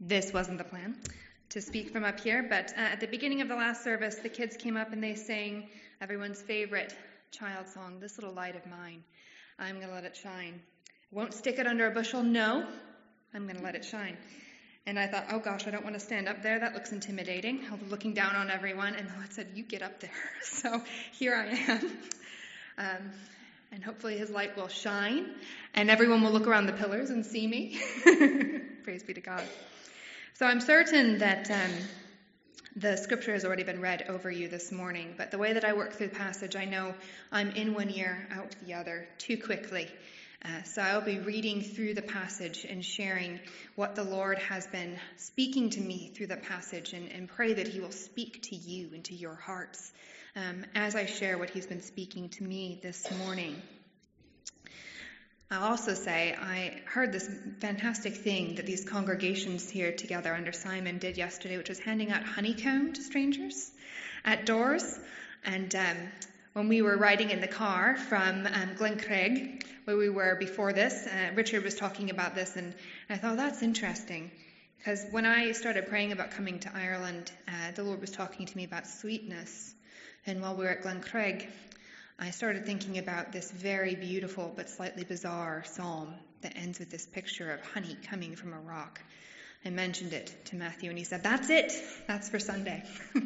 This wasn't the plan, to speak from up here, but at the beginning of the last service, the kids came up and they sang everyone's favorite child song, This Little Light of Mine. I'm going to let it shine. Won't stick it under a bushel, no. I'm going to let it shine. And I thought, oh gosh, I don't want to stand up there. That looks intimidating. I'll be looking down on everyone. And the Lord said, you get up there. So here I am. And hopefully his light will shine. And everyone will look around the pillars and see me. Praise be to God. So I'm certain that the scripture has already been read over you this morning. But the way that I work through the passage, I know I'm in one ear, out the other, too quickly. So I'll be reading through the passage and sharing what the Lord has been speaking to me through the passage, and pray that he will speak to you and to your hearts as I share what he's been speaking to me this morning. I'll also say I heard this fantastic thing that these congregations here together under Simon did yesterday, which was handing out honeycomb to strangers at doors. And when we were riding in the car from Glencraig, where we were before this, Richard was talking about this, and I thought, that's interesting. Because when I started praying about coming to Ireland, the Lord was talking to me about sweetness. And while we were at Glencraig, I started thinking about this very beautiful but slightly bizarre psalm that ends with this picture of honey coming from a rock. I mentioned it to Matthew, and he said, that's it. That's for Sunday.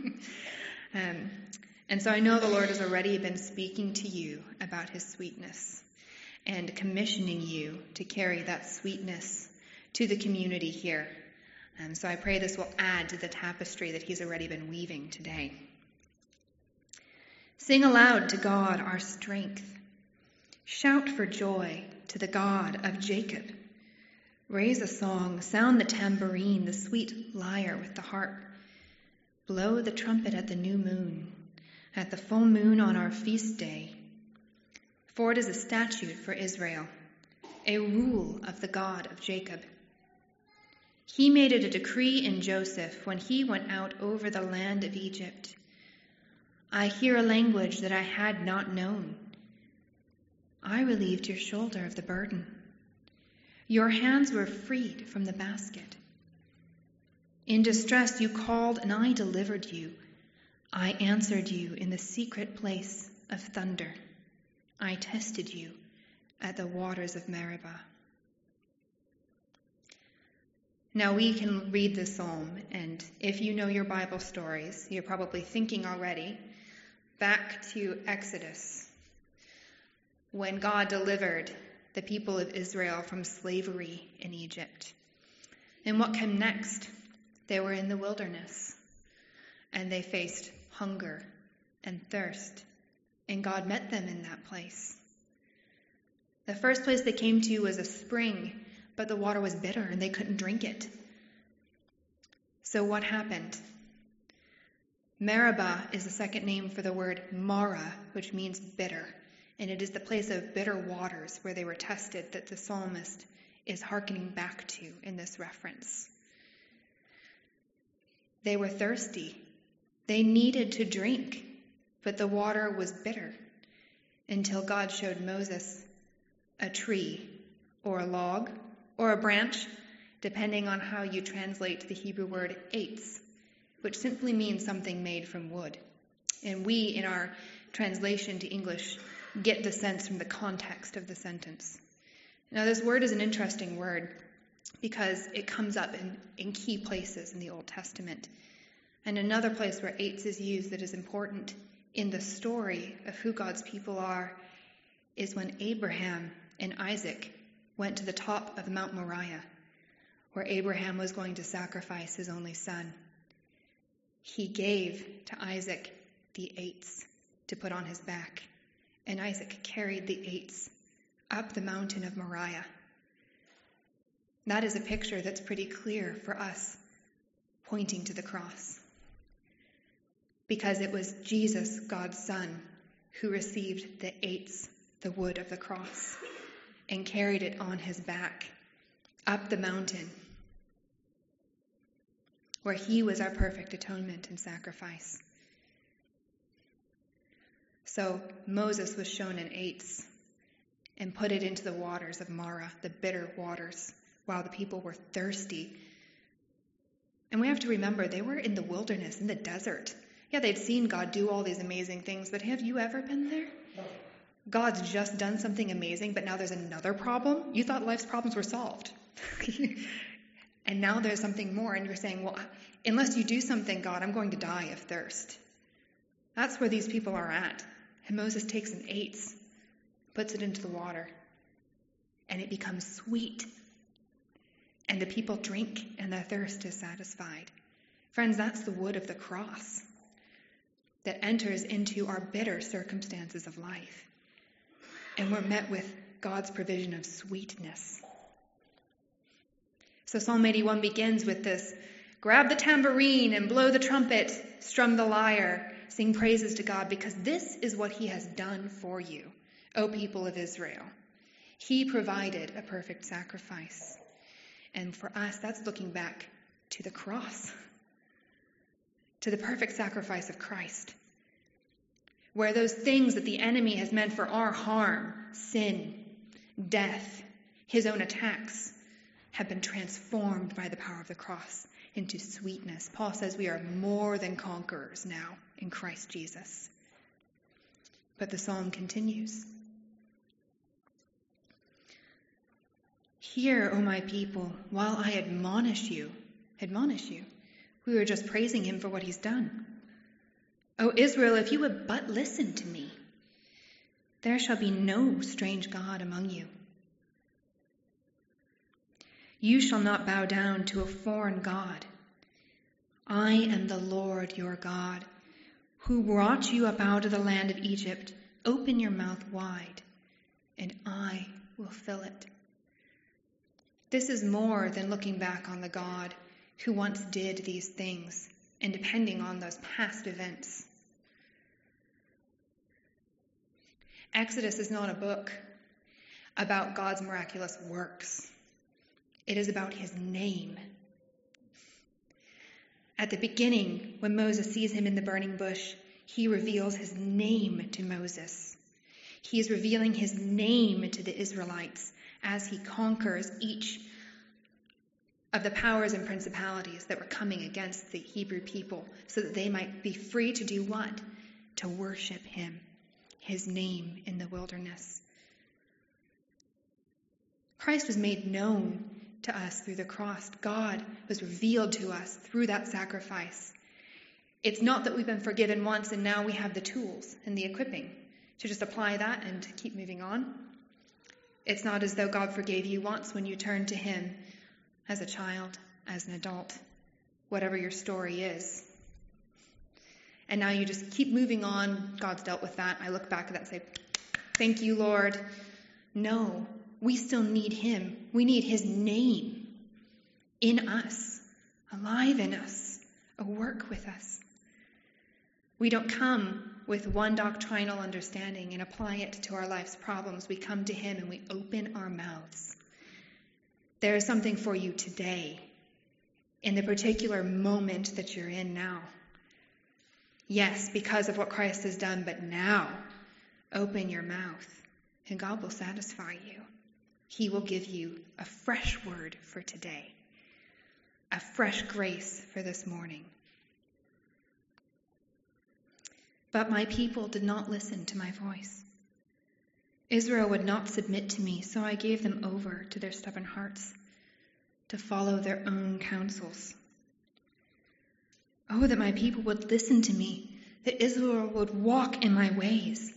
And so I know the Lord has already been speaking to you about his sweetness and commissioning you to carry that sweetness to the community here. So I pray this will add to the tapestry that he's already been weaving today. Sing aloud to God, our strength. Shout for joy to the God of Jacob. Raise a song, sound the tambourine, the sweet lyre with the harp. Blow the trumpet at the new moon, at the full moon on our feast day. For it is a statute for Israel, a rule of the God of Jacob. He made it a decree in Joseph when he went out over the land of Egypt. I hear a language that I had not known. I relieved your shoulder of the burden. Your hands were freed from the basket. In distress you called, and I delivered you. I answered you in the secret place of thunder. I tested you at the waters of Meribah. Now we can read this psalm, and if you know your Bible stories, you're probably thinking already back to Exodus, when God delivered the people of Israel from slavery in Egypt. And what came next? They were in the wilderness, and they faced hunger and thirst, and God met them in that place. The first place they came to was a spring, but the water was bitter, and they couldn't drink it. So what happened? Meribah is the second name for the word Mara, which means bitter. And it is the place of bitter waters where they were tested that the psalmist is hearkening back to in this reference. They were thirsty. They needed to drink, but the water was bitter until God showed Moses a tree or a log or a branch, depending on how you translate the Hebrew word eitz, which simply means something made from wood. And we, in our translation to English, get the sense from the context of the sentence. Now, this word is an interesting word because it comes up in key places in the Old Testament. And another place where eitz is used that is important in the story of who God's people are is when Abraham and Isaac went to the top of Mount Moriah, where Abraham was going to sacrifice his only son. He gave to Isaac the eitz to put on his back, and Isaac carried the eitz up the mountain of Moriah. That is a picture that's pretty clear for us, pointing to the cross. Because it was Jesus, God's Son, who received the eitz, the wood of the cross, and carried it on his back up the mountain, where he was our perfect atonement and sacrifice. So Moses was shown an eitz and put it into the waters of Marah, the bitter waters, while the people were thirsty And we have to remember, they were in the wilderness, in the desert. Yeah, they'd seen God do all these amazing things, but have you ever been there? God's just done something amazing, but now there's another problem? You thought life's problems were solved. And now there's something more, and you're saying, well, unless you do something, God, I'm going to die of thirst. That's where these people are at. And Moses takes an eighth, puts it into the water, and it becomes sweet. And the people drink, and their thirst is satisfied. Friends, that's the wood of the cross that enters into our bitter circumstances of life. And we're met with God's provision of sweetness. So Psalm 81 begins with this: grab the tambourine and blow the trumpet, strum the lyre, sing praises to God, because this is what he has done for you, O people of Israel. He provided a perfect sacrifice. And for us, that's looking back to the cross, to the perfect sacrifice of Christ, where those things that the enemy has meant for our harm, sin, death, his own attacks, have been transformed by the power of the cross into sweetness. Paul says we are more than conquerors now in Christ Jesus. But the psalm continues. Hear, O my people, while I admonish you. We were just praising him for what he's done. O Israel, if you would but listen to me, there shall be no strange god among you. You shall not bow down to a foreign god. I am the Lord your God, who brought you up out of the land of Egypt. Open your mouth wide, and I will fill it. This is more than looking back on the God who once did these things and depending on those past events. Exodus is not a book about God's miraculous works. It is about his name. At the beginning, when Moses sees him in the burning bush, he reveals his name to Moses. He is revealing his name to the Israelites as he conquers each of the powers and principalities that were coming against the Hebrew people, so that they might be free to do what? To worship him, his name in the wilderness. Christ was made known to us through the cross. God was revealed to us through that sacrifice. It's not that we've been forgiven once and now we have the tools and the equipping to just apply that and keep moving on. It's not as though God forgave you once when you turned to him as a child, as an adult, whatever your story is. And now you just keep moving on. God's dealt with that. I look back at that and say, thank you, Lord. No, we still need him. We need his name in us, alive in us, a work with us. We don't come with one doctrinal understanding and apply it to our life's problems. We come to him and we open our mouths. There is something for you today, in the particular moment that you're in now. Yes, because of what Christ has done, but now, open your mouth, and God will satisfy you. He will give you a fresh word for today, a fresh grace for this morning. But my people did not listen to my voice. Israel would not submit to me, so I gave them over to their stubborn hearts to follow their own counsels. Oh, that my people would listen to me, that Israel would walk in my ways.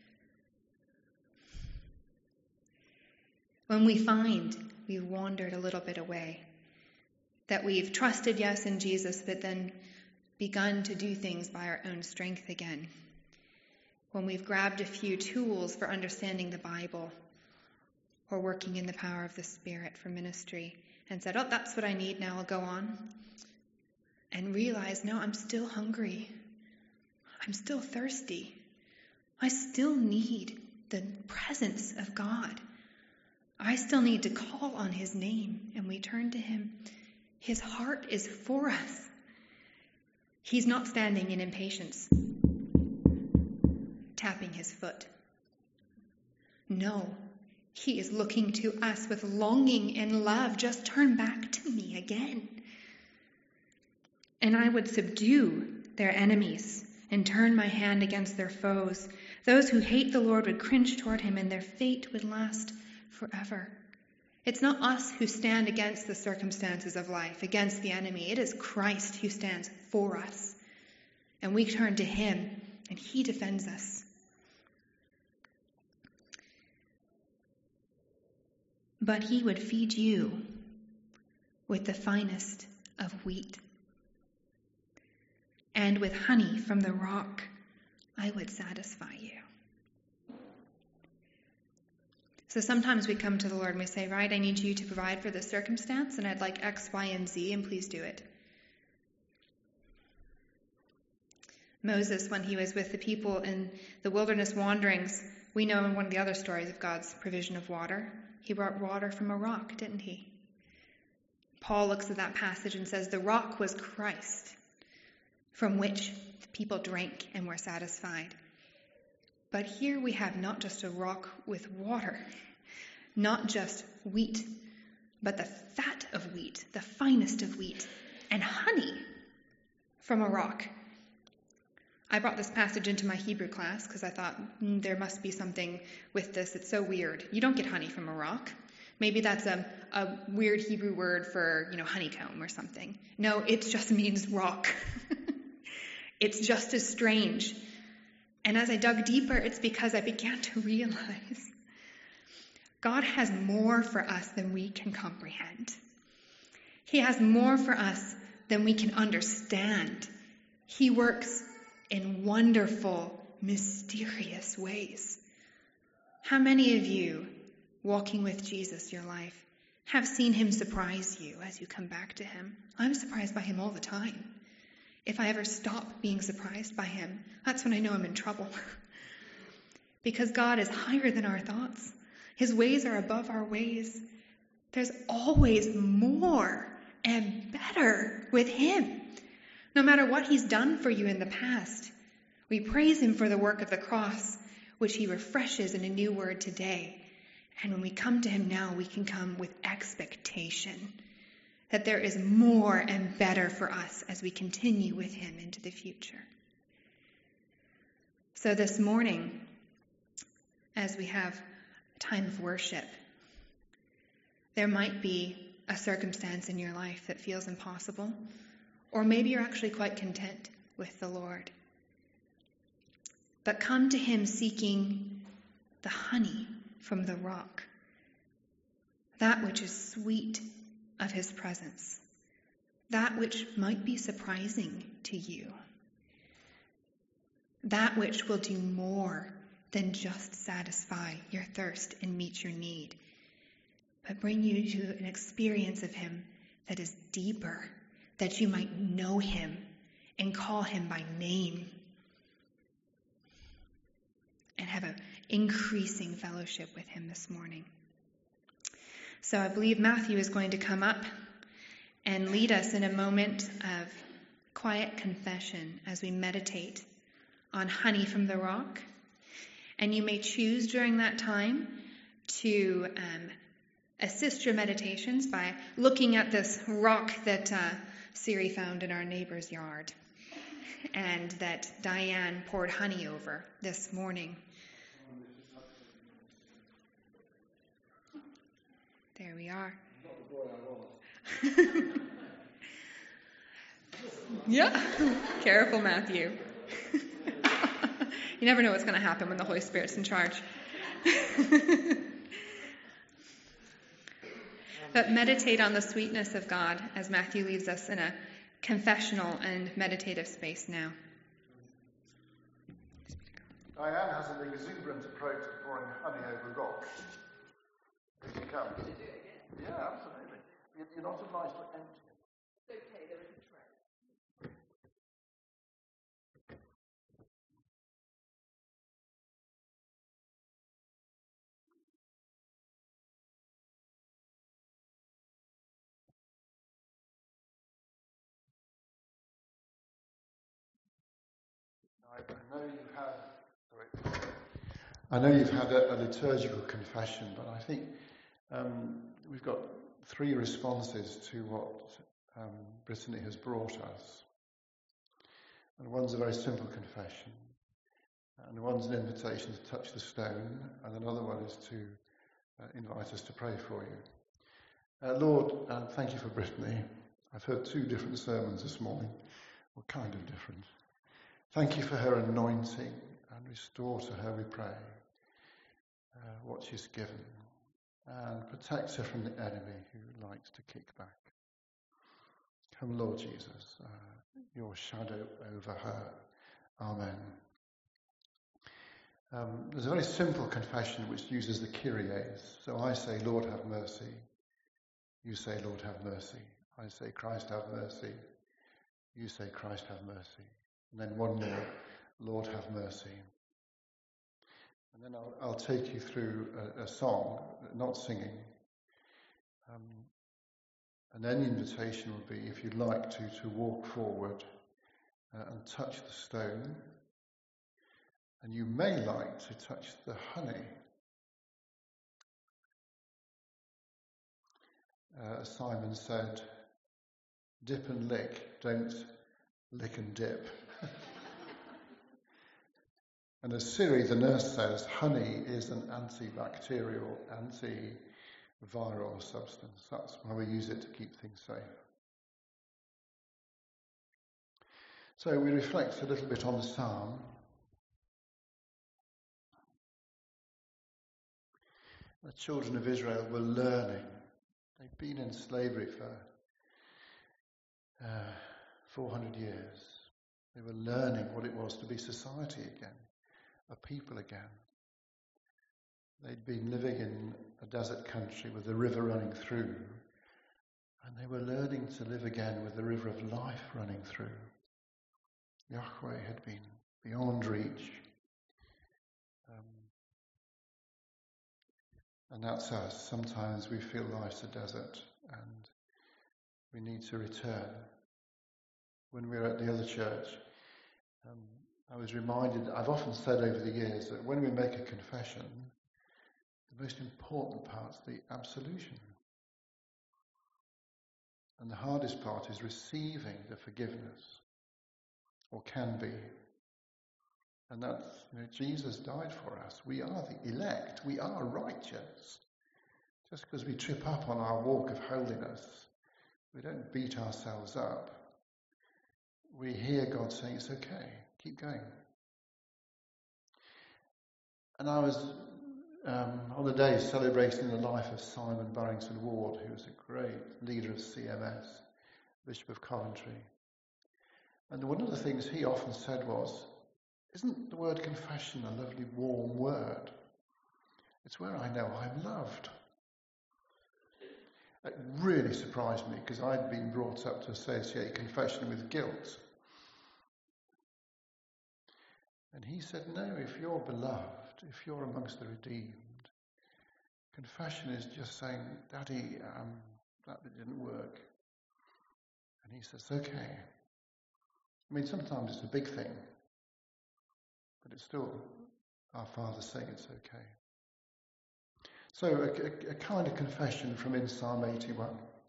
When we find we've wandered a little bit away, that we've trusted, yes, in Jesus, but then begun to do things by our own strength again, when we've grabbed a few tools for understanding the Bible or working in the power of the Spirit for ministry and said, oh, that's what I need now, I'll go on, and realize, no, I'm still hungry. I'm still thirsty. I still need the presence of God. I still need to call on his name, and we turn to him. His heart is for us. He's not standing in impatience, tapping his foot. No, he is looking to us with longing and love. Just turn back to me again. and I would subdue their enemies and turn my hand against their foes. Those who hate the Lord would cringe toward him, and their fate would last forever. It's not us who stand against the circumstances of life, against the enemy. It is Christ who stands for us. And we turn to him, and he defends us. But he would feed you with the finest of wheat. And with honey from the rock, I would satisfy you. So sometimes we come to the Lord and we say, right, I need you to provide for this circumstance, and I'd like X, Y, and Z, and please do it. Moses, when he was with the people in the wilderness wanderings, we know in one of the other stories of God's provision of water, he brought water from a rock, didn't he? Paul looks at that passage and says, the rock was Christ, from which the people drank and were satisfied. But here we have not just a rock with water, not just wheat, but the fat of wheat, the finest of wheat, and honey from a rock. I brought this passage into my Hebrew class because I thought there must be something with this. It's so weird. You don't get honey from a rock. Maybe that's a weird Hebrew word for, honeycomb or something. No, it just means rock. It's just as strange. And as I dug deeper, it's because I began to realize God has more for us than we can comprehend. He has more for us than we can understand. He works in wonderful, mysterious ways. How many of you, walking with Jesus your life, have seen him surprise you as you come back to him? I'm surprised by him all the time. If I ever stop being surprised by him, that's when I know I'm in trouble. Because God is higher than our thoughts. His ways are above our ways. There's always more and better with him. No matter what he's done for you in the past, we praise him for the work of the cross, which he refreshes in a new word today. And when we come to him now, we can come with expectation that there is more and better for us as we continue with him into the future. So this morning, as we have a time of worship, there might be a circumstance in your life that feels impossible, or maybe you're actually quite content with the Lord. But come to him seeking the honey from the rock, that which is sweet of his presence, that which might be surprising to you, that which will do more than just satisfy your thirst and meet your need, but bring you to an experience of him that is deeper, that you might know him and call him by name and have an increasing fellowship with him this morning. So I believe Matthew is going to come up and lead us in a moment of quiet confession as we meditate on honey from the rock. And you may choose during that time to assist your meditations by looking at this rock that Siri found in our neighbor's yard and that Diane poured honey over this morning. There we are. Not the boy I was. Yeah. Careful, Matthew. You never know what's going to happen when the Holy Spirit's in charge. But meditate on the sweetness of God as Matthew leads us in a confessional and meditative space now. Diane has an exuberant approach to pouring honey over rocks. If you come. To do it again? Yeah, absolutely. You're not obliged to empty it. It's okay, there is a tray. I know you've had a liturgical confession, but I think we've got three responses to what Brittany has brought us. And one's a very simple confession. And one's an invitation to touch the stone, and another one is to invite us to pray for you. Lord, thank you for Brittany. I've heard 2 different sermons this morning, or kind of different. Thank you for her anointing, and restore to her, we pray, what she's given, and protect her from the enemy who likes to kick back. Come, Lord Jesus, your shadow over her. Amen. There's a very simple confession which uses the Kyries. So I say, Lord, have mercy. You say, Lord, have mercy. I say, Christ, have mercy. You say, Christ, have mercy. And then one more, Lord, have mercy. And then I'll take you through a song, not singing. And then the invitation would be, if you'd like to walk forward and touch the stone. And you may like to touch the honey. Simon said, dip and lick, don't lick and dip. And as Siri, the nurse, says, honey is an antibacterial, antiviral substance. That's why we use it to keep things safe. So we reflect a little bit on the psalm. The children of Israel were learning. They'd been in slavery for 400 years. They were learning what it was to be society again, a people again. They'd been living in a desert country with a river running through, and they were learning to live again with the river of life running through. Yahweh had been beyond reach. And that's us. Sometimes we feel life's a desert and we need to return. When we were at the other church, I was reminded, I've often said over the years, that when we make a confession, the most important part's the absolution. And the hardest part is receiving the forgiveness, or can be. And that's, Jesus died for us. We are the elect. We are righteous. Just because we trip up on our walk of holiness, we don't beat ourselves up. We hear God saying, it's okay, keep going. And I was on the day celebrating the life of Simon Barrington Ward, who was a great leader of CMS, Bishop of Coventry. And one of the things he often said was, isn't the word confession a lovely warm word? It's where I know I'm loved. It really surprised me because I'd been brought up to associate confession with guilt. And he said, no, if you're beloved, if you're amongst the redeemed, confession is just saying, Daddy, that bit didn't work. And he says, okay. I mean, sometimes it's a big thing. But it's still our Father saying it's okay. So a kind of confession from in Psalm 81.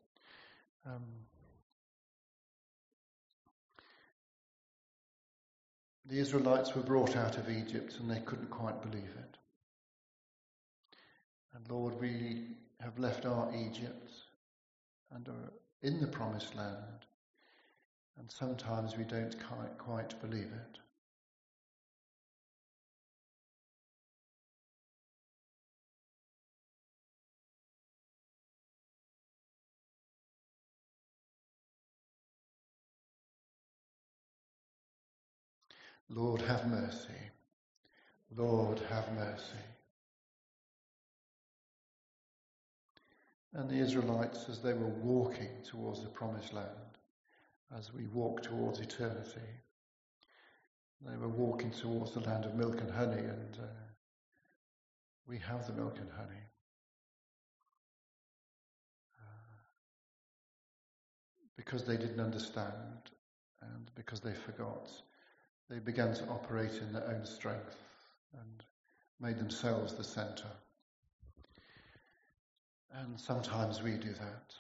The Israelites were brought out of Egypt and they couldn't quite believe it. And Lord, we have left our Egypt and are in the promised land. And sometimes we don't quite believe it. Lord, have mercy. Lord, have mercy. And the Israelites, as they were walking towards the promised land, as we walk towards eternity, they were walking towards the land of milk and honey, and we have the milk and honey. Because they didn't understand, and because they forgot, they began to operate in their own strength and made themselves the centre. And sometimes we do that.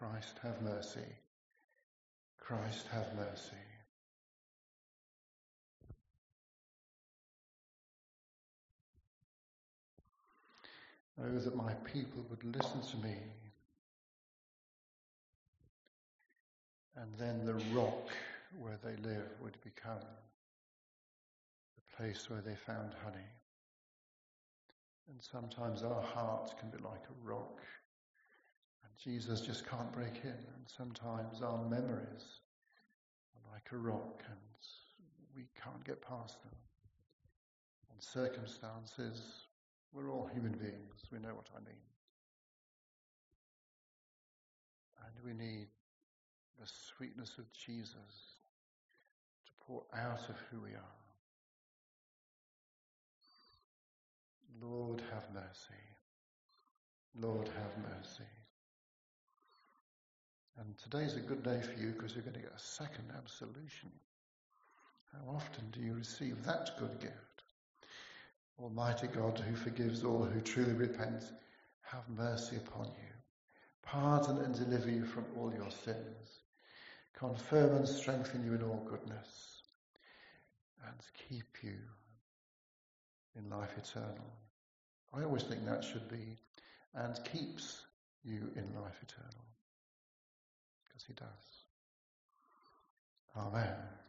Christ, have mercy. Christ, have mercy. Oh, that my people would listen to me. And then the rock where they live would become the place where they found honey. And sometimes our hearts can be like a rock, and Jesus just can't break in. And sometimes our memories are like a rock, and we can't get past them. And circumstances, we're all human beings, we know what I mean. And we need the sweetness of Jesus to pour out of who we are. Lord, have mercy. Lord, have mercy. And today's a good day for you because you're going to get a second absolution. How often do you receive that good gift? Almighty God, who forgives all who truly repent, have mercy upon you. Pardon and deliver you from all your sins. Confirm and strengthen you in all goodness. And keep you in life eternal. I always think that should be, and keeps you in life eternal. Because he does. Amen.